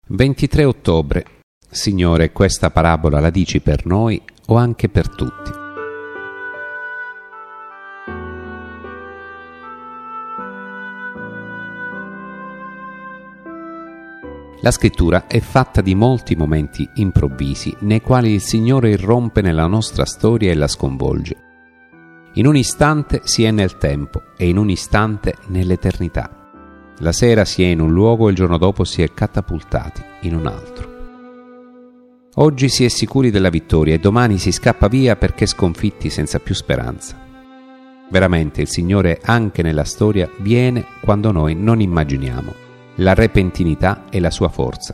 23 ottobre. Signore, questa parabola la dici per noi o anche per tutti? La scrittura è fatta di molti momenti improvvisi nei quali il Signore irrompe nella nostra storia e la sconvolge. In un istante si è nel tempo e in un istante nell'eternità. La sera si è in un luogo e il giorno dopo si è catapultati in un altro. Oggi si è sicuri della vittoria e domani si scappa via perché sconfitti senza più speranza. Veramente il Signore anche nella storia viene quando noi non immaginiamo. La repentinità è la sua forza.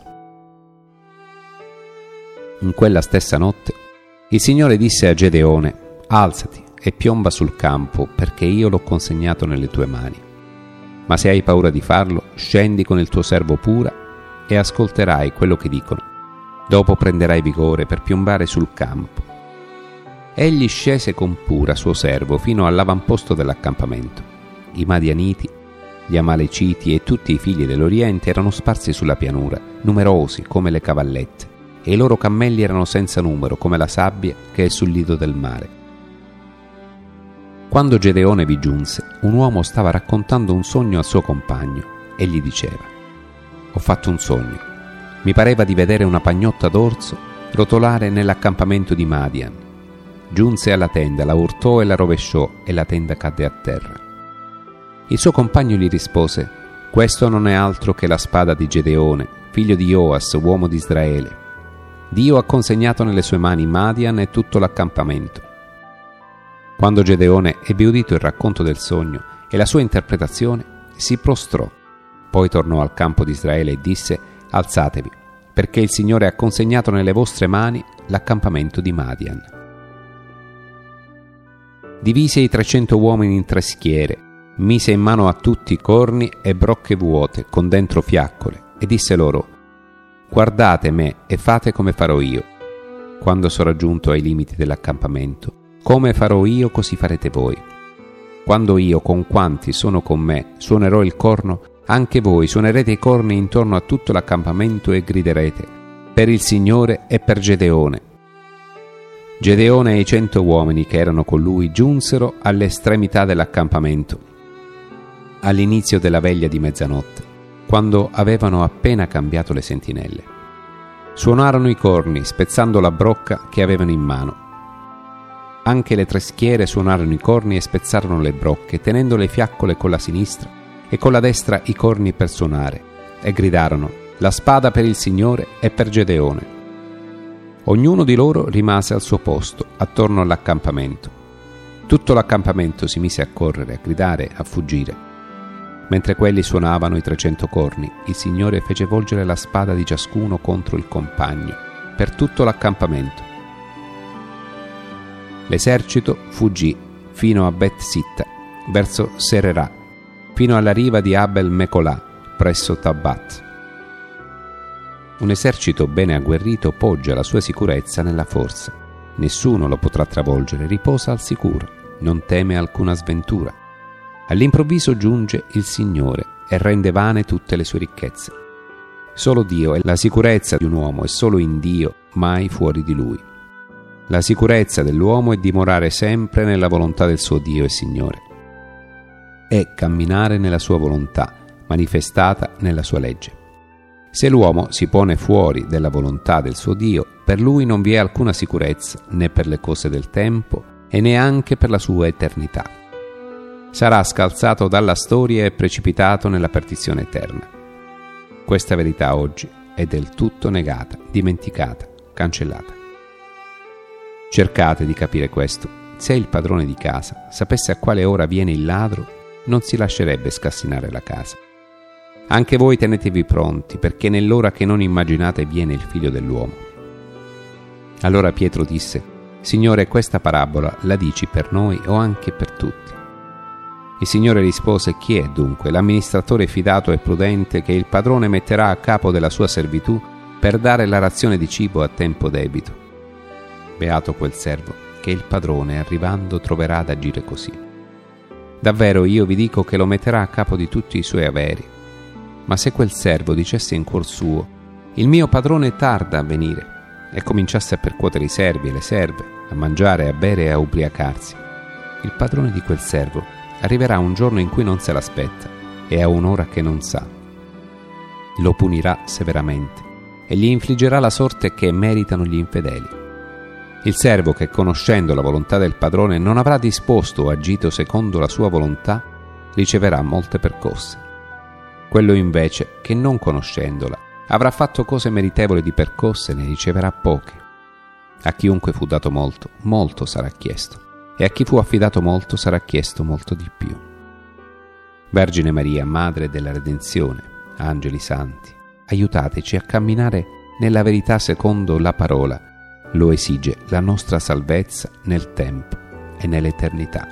In quella stessa notte il Signore disse a Gedeone: alzati e piomba sul campo perché io l'ho consegnato nelle tue mani. Ma se hai paura di farlo, scendi con il tuo servo Pura e ascolterai quello che dicono. Dopo prenderai vigore per piombare sul campo. Egli scese con Pura, suo servo, fino all'avamposto dell'accampamento. I Madianiti, gli Amaleciti e tutti i figli dell'Oriente erano sparsi sulla pianura, numerosi come le cavallette, e i loro cammelli erano senza numero come la sabbia che è sul lido del mare. Quando Gedeone vi giunse, un uomo stava raccontando un sogno al suo compagno e gli diceva: ho fatto un sogno. Mi pareva di vedere una pagnotta d'orzo rotolare nell'accampamento di Madian. Giunse alla tenda, la urtò e la rovesciò e la tenda cadde a terra. Il suo compagno gli rispose: questo non è altro che la spada di Gedeone, figlio di Joas, uomo di Israele. Dio ha consegnato nelle sue mani Madian e tutto l'accampamento. Quando Gedeone ebbe udito il racconto del sogno e la sua interpretazione, si prostrò. Poi tornò al campo di Israele e disse: alzatevi, perché il Signore ha consegnato nelle vostre mani l'accampamento di Madian. Divise i 300 uomini in 3 schiere, mise in mano a tutti corni e brocche vuote con dentro fiaccole e disse loro: guardate me e fate come farò io. Quando sarò giunto ai limiti dell'accampamento, come farò io, così farete voi. Quando io, con quanti sono con me, suonerò il corno, anche voi suonerete i corni intorno a tutto l'accampamento e griderete: per il Signore e per Gedeone. Gedeone e i 100 uomini che erano con lui giunsero all'estremità dell'accampamento, all'inizio della veglia di mezzanotte, quando avevano appena cambiato le sentinelle. Suonarono i corni, spezzando la brocca che avevano in mano. Anche le 3 schiere suonarono i corni e spezzarono le brocche, tenendo le fiaccole con la sinistra e con la destra i corni per suonare, e gridarono: la spada per il Signore e per Gedeone. Ognuno di loro rimase al suo posto, attorno all'accampamento. Tutto l'accampamento si mise a correre, a gridare, a fuggire. Mentre quelli suonavano i 300 corni, il Signore fece volgere la spada di ciascuno contro il compagno, per tutto l'accampamento. L'esercito fuggì fino a Bet-Sitta, verso Sererà, fino alla riva di Abel Mecolà, presso Tabbat. Un esercito bene agguerrito poggia la sua sicurezza nella forza. Nessuno lo potrà travolgere, riposa al sicuro, non teme alcuna sventura. All'improvviso giunge il Signore e rende vane tutte le sue ricchezze. Solo Dio è la sicurezza di un uomo e solo in Dio, mai fuori di Lui. La sicurezza dell'uomo è dimorare sempre nella volontà del suo Dio e Signore. È camminare nella sua volontà, manifestata nella sua legge. Se l'uomo si pone fuori della volontà del suo Dio, per lui non vi è alcuna sicurezza, né per le cose del tempo e neanche per la sua eternità. Sarà scalzato dalla storia e precipitato nella perdizione eterna. Questa verità oggi è del tutto negata, dimenticata, cancellata. Cercate di capire questo. Se il padrone di casa sapesse a quale ora viene il ladro, non si lascerebbe scassinare la casa. Anche voi tenetevi pronti, perché nell'ora che non immaginate viene il Figlio dell'uomo. Allora Pietro disse: Signore, questa parabola la dici per noi o anche per tutti? Il Signore rispose: chi è dunque l'amministratore fidato e prudente che il padrone metterà a capo della sua servitù per dare la razione di cibo a tempo debito? Beato quel servo che il padrone, arrivando, troverà ad agire così. Davvero io vi dico che lo metterà a capo di tutti i suoi averi. Ma se quel servo dicesse in cuor suo: Il mio padrone tarda a venire, e cominciasse a percuotere i servi e le serve, a mangiare, a bere e a ubriacarsi. Il padrone di quel servo arriverà un giorno in cui non se l'aspetta e a un'ora che non sa. Lo punirà severamente e gli infliggerà la sorte che meritano gli infedeli. Il servo che, conoscendo la volontà del padrone, non avrà disposto o agito secondo la sua volontà, riceverà molte percosse. Quello invece che, non conoscendola, avrà fatto cose meritevoli di percosse, ne riceverà poche. A chiunque fu dato molto, molto sarà chiesto, e a chi fu affidato molto sarà chiesto molto di più. Vergine Maria, Madre della Redenzione, angeli santi, aiutateci a camminare nella verità secondo la parola. Lo esige la nostra salvezza nel tempo e nell'eternità.